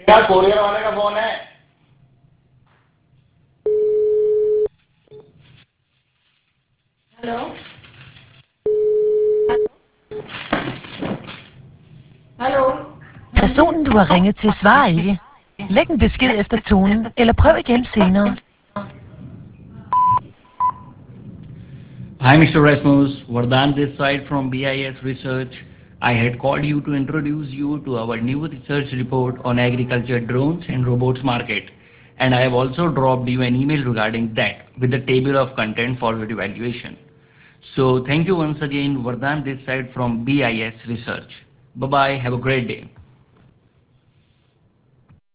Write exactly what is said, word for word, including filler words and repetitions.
क्या कोरियर वाले का फोन है? Hallo? Hallo? Personen, du har ringet til, svarer ikke. Læg en besked efter tonen, eller prøv igen senere. Hi, Mister Rasmus. Vardhan this side from B I S Research. I had called you to introduce you to our new research report on agriculture drones and robots market. And I have also dropped you an email regarding that with the table of content for your evaluation. So thank you once again, Vardhan this side from B I S Research. Bye-bye. Have a great day.